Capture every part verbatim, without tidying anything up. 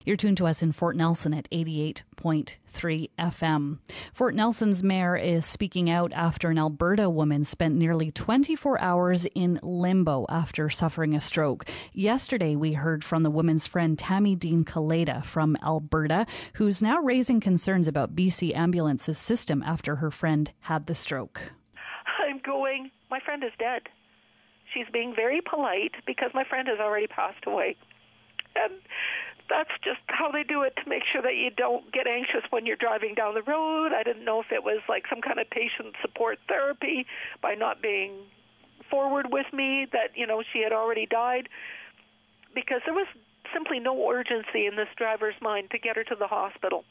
You're tuned to us in Fort Nelson at eighty-eight point three F M. Fort Nelson's mayor is speaking out after an Alberta woman spent nearly twenty-four hours in limbo after suffering a stroke. Yesterday, we heard from the woman's friend Tammy Dean Kaleda from Alberta, who's now raising concerns about B C Ambulance's system after her friend had the stroke. I'm going, my friend is dead. She's being very polite because my friend has already passed away. And that's just how they do it to make sure that you don't get anxious when you're driving down the road. I didn't know if it was like some kind of patient support therapy by not being forward with me that, you know, she had already died, because there was simply no urgency in this driver's mind to get her to the hospital.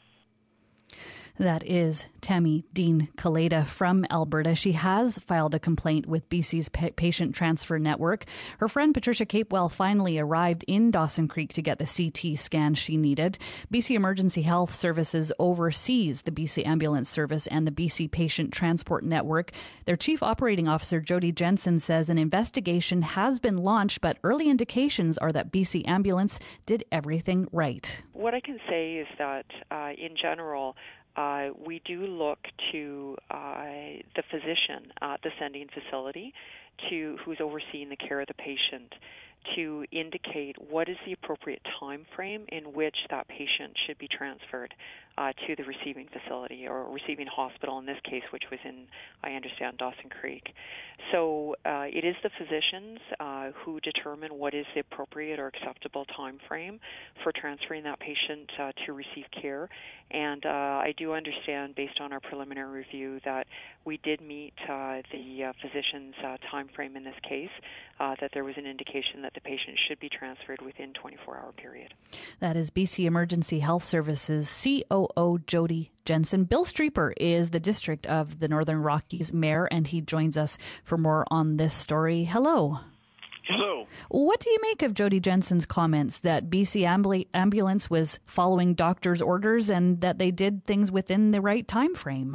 That is Tammy Dean Kaleda from Alberta. She has filed a complaint with B C's Patient Transfer Network. Her friend Patricia Capewell finally arrived in Dawson Creek to get the C T scan she needed. B C Emergency Health Services oversees the B C Ambulance Service and the B C Patient Transport Network. Their Chief Operating Officer, Jody Jensen, says an investigation has been launched, but early indications are that B C Ambulance did everything right. What I can say is that, uh, in general, Uh, we do look to uh, the physician at the sending facility to who's overseeing the care of the patient to indicate what is the appropriate time frame in which that patient should be transferred uh, to the receiving facility or receiving hospital, in this case, which was in, I understand, Dawson Creek. So uh, it is the physicians uh, who determine what is the appropriate or acceptable time frame for transferring that patient uh, to receive care. And uh, I do understand, based on our preliminary review, that we did meet uh, the uh, physician's uh, time frame in this case, uh, that there was an indication that the patient should be transferred within twenty-four hour period. That is B C Emergency Health Services C O O Jody Jensen. Bill Streeper is the District of the Northern Rockies mayor, and he joins us for more on this story. Hello. Hello. What do you make of Jody Jensen's comments that B C Ambul- Ambulance was following doctors' orders and that they did things within the right time frame?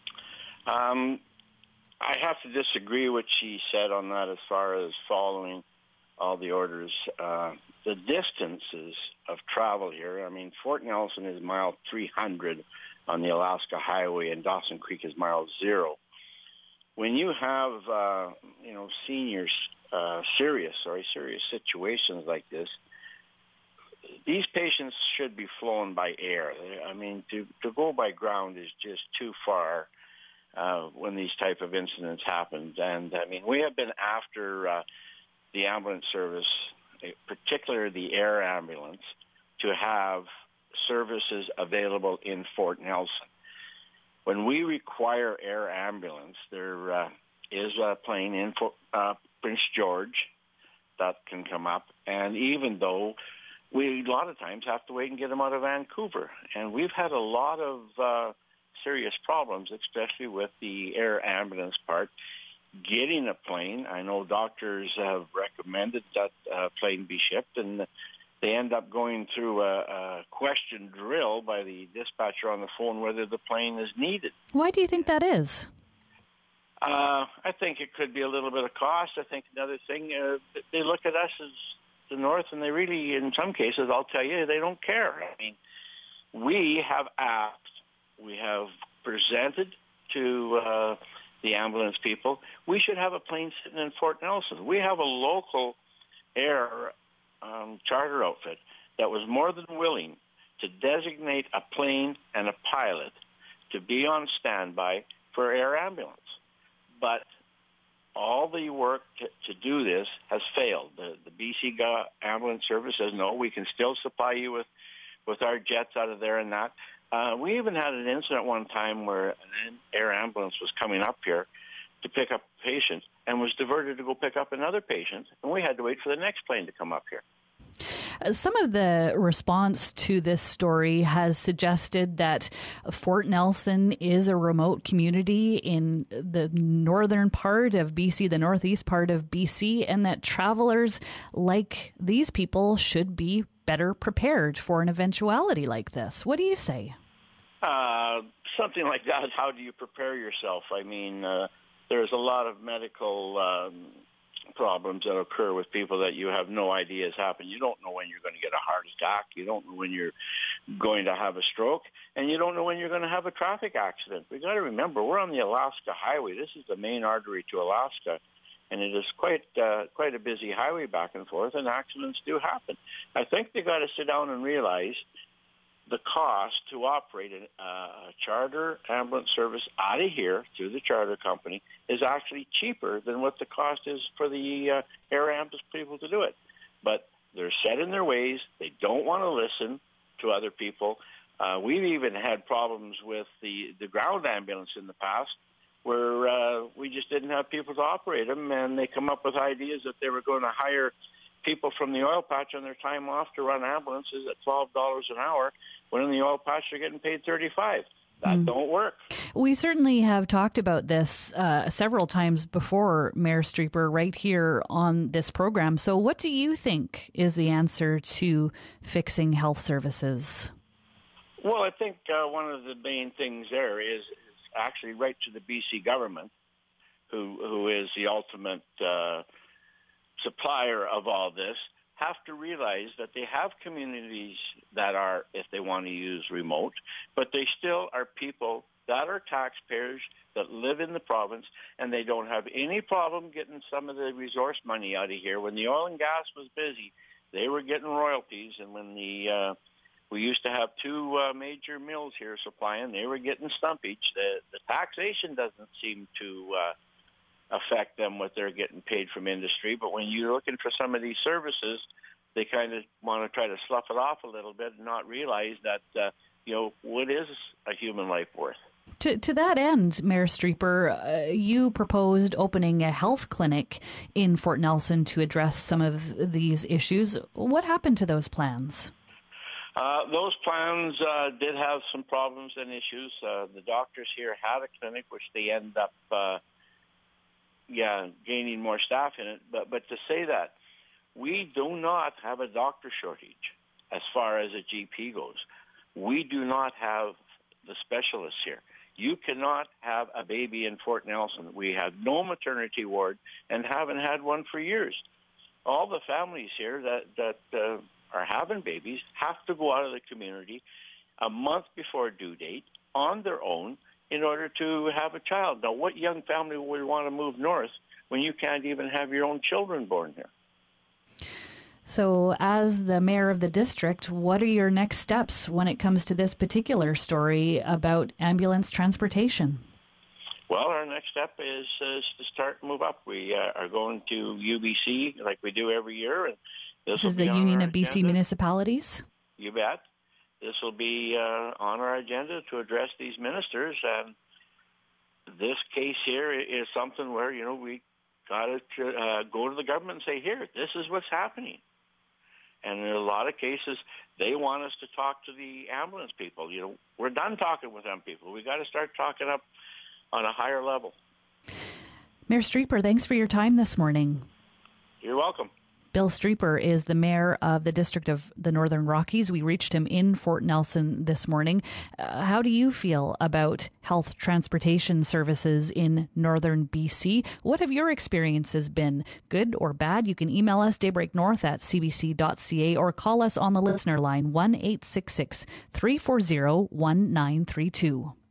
Um, I have to disagree with what she said on that as far as following all the orders. Uh, the distances of travel here, I mean, Fort Nelson is mile three hundred on the Alaska Highway, and Dawson Creek is mile zero. When you have, uh, you know, seniors, uh, serious, sorry, serious situations like this, these patients should be flown by air. I mean, to, to go by ground is just too far uh, when these type of incidents happen. And, I mean, we have been after uh, the ambulance service, particularly the air ambulance, to have services available in Fort Nelson. When we require air ambulance, there uh, is a plane in Fort, uh, Prince George that can come up. And even though we a lot of times have to wait and get them out of Vancouver. And we've had a lot of uh, serious problems, especially with the air ambulance part. Getting a plane, I know doctors have recommended that uh, plane be shipped, and they end up going through a, a question drill by the dispatcher on the phone whether the plane is needed. Why do you think that is? Uh, I think it could be a little bit of cost. I think another thing, uh, they look at us as the North, and they really, in some cases, I'll tell you, they don't care. I mean, we have asked, we have presented to uh, the ambulance people, we should have a plane sitting in Fort Nelson. We have a local air um, charter outfit that was more than willing to designate a plane and a pilot to be on standby for air ambulance. But all the work to, to do this has failed. The, the B C Ambulance Service says, no, we can still supply you with, with our jets out of there and that. Uh, we even had an incident one time where an air ambulance was coming up here to pick up a patient and was diverted to go pick up another patient, and we had to wait for the next plane to come up here. Some of the response to this story has suggested that Fort Nelson is a remote community in the northern part of B C, the northeast part of B C, and that travelers like these people should be better prepared for an eventuality like this. What do you say? Uh, something like that. How do you prepare yourself? I mean, uh, there's a lot of medical um, problems that occur with people that you have no idea has happened. You don't know when you're going to get a heart attack. You don't know when you're going to have a stroke. And you don't know when you're going to have a traffic accident. We've got to remember, we're on the Alaska Highway. This is the main artery to Alaska. And it is quite uh, quite a busy highway back and forth, and accidents do happen. I think they've got to sit down and realize the cost to operate a, a charter ambulance service out of here through the charter company is actually cheaper than what the cost is for the uh, air ambulance people to do it. But they're set in their ways. They don't want to listen to other people. Uh, we've even had problems with the, the ground ambulance in the past where uh, we just didn't have people to operate them, and they come up with ideas that they were going to hire people from the oil patch on their time off to run ambulances at twelve dollars an hour, when in the oil patch they're getting paid thirty-five dollars. That mm. don't work. We certainly have talked about this uh, several times before, Mayor Streeper, right here on this program. So what do you think is the answer to fixing health services? Well, I think uh, one of the main things there is, is actually right to the B C government, who who is the ultimate uh, supplier of all this, have to realize that they have communities that are, if they want to use remote, but they still are people that are taxpayers that live in the province, and they don't have any problem getting some of the resource money out of here. When the oil and gas was busy, they were getting royalties, and when the uh, we used to have two uh, major mills here supplying, they were getting stumpage. The, the taxation doesn't seem to uh, affect them what they're getting paid from industry, but when you're looking for some of these services, they kind of want to try to slough it off a little bit and not realize that, uh, you know, what is a human life worth? To, to that end, Mayor Streeper, uh, you proposed opening a health clinic in Fort Nelson to address some of these issues. What happened to those plans? Uh, those plans uh, did have some problems and issues. Uh, the doctors here had a clinic, which they end up, uh, yeah, gaining more staff in it. But but to say that, we do not have a doctor shortage as far as a G P goes. We do not have the specialists here. You cannot have a baby in Fort Nelson. We have no maternity ward and haven't had one for years. All the families here that, that uh, are having babies have to go out of the community a month before due date on their own in order to have a child. Now, what young family would want to move north when you can't even have your own children born here? So as the mayor of the district, what are your next steps when it comes to this particular story about ambulance transportation? Well, our next step is, is to start move up. We uh, are going to U B C like we do every year. And this, this is the Union of B C agenda. Municipalities? You bet. This will be uh, on our agenda to address these ministers. And this case here is something where, you know, we got to uh, go to the government and say, here, this is what's happening. And in a lot of cases, they want us to talk to the ambulance people. You know, we're done talking with them people. We got to start talking up on a higher level. Mayor Streeper, thanks for your time this morning. You're welcome. Bill Streeper is the mayor of the District of the Northern Rockies. We reached him in Fort Nelson this morning. Uh, how do you feel about health transportation services in northern B C? What have your experiences been, good or bad? You can email us, daybreaknorth at c b c dot c a, or call us on the listener line, one eight six six, three four zero, one nine three two.